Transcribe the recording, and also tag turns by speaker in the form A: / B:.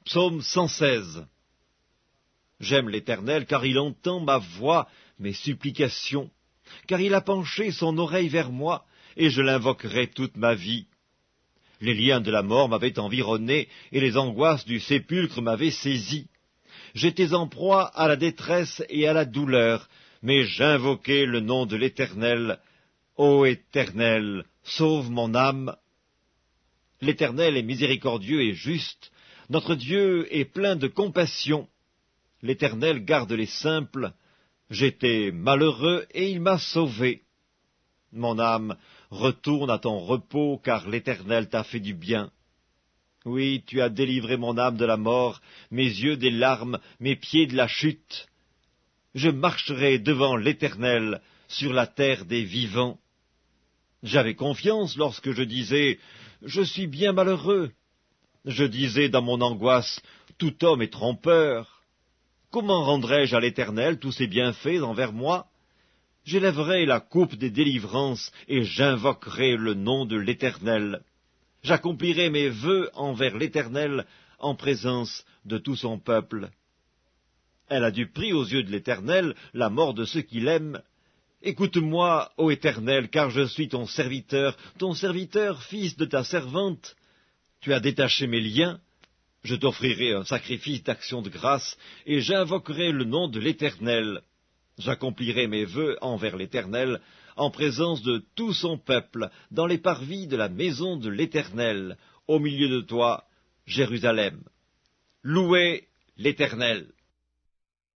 A: Psaume 116. J'aime l'Éternel, car il entend ma voix, mes supplications, car il a penché son oreille vers moi, et je l'invoquerai toute ma vie. Les liens de la mort m'avaient environné, et les angoisses du sépulcre m'avaient saisi. J'étais en proie à la détresse et à la douleur, mais j'invoquai le nom de l'Éternel. Ô Éternel, sauve mon âme. L'Éternel est miséricordieux et juste, notre Dieu est plein de compassion. L'Éternel garde les simples. J'étais malheureux et il m'a sauvé. Mon âme, retourne à ton repos, car l'Éternel t'a fait du bien. Oui, tu as délivré mon âme de la mort, mes yeux des larmes, mes pieds de la chute. Je marcherai devant l'Éternel sur la terre des vivants. J'avais confiance lorsque je disais « Je suis bien malheureux ». Je disais dans mon angoisse « Tout homme est trompeur ». Comment rendrai-je à l'Éternel tous ses bienfaits envers moi? J'élèverai la coupe des délivrances et j'invoquerai le nom de l'Éternel. J'accomplirai mes vœux envers l'Éternel en présence de tout son peuple. Elle a du prix aux yeux de l'Éternel, la mort de ceux qui l'aiment. Écoute-moi, ô Éternel, car je suis ton serviteur, fils de ta servante. Tu as détaché mes liens. Je t'offrirai un sacrifice d'action de grâce, et j'invoquerai le nom de l'Éternel. J'accomplirai mes vœux envers l'Éternel, en présence de tout son peuple, dans les parvis de la maison de l'Éternel, au milieu de toi, Jérusalem. Louez l'Éternel.